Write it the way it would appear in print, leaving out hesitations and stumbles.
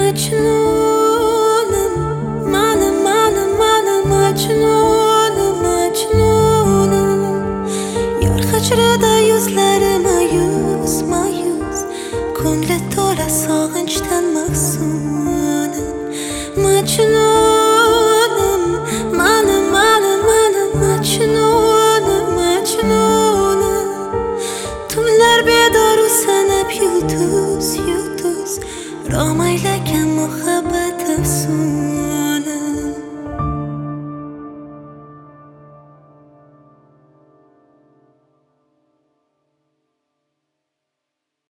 Majnunim, mani Majnunim. Yor hijrida yuzlari mayus, ko'ngli to'la sog'inchdan mahzunim. Majnun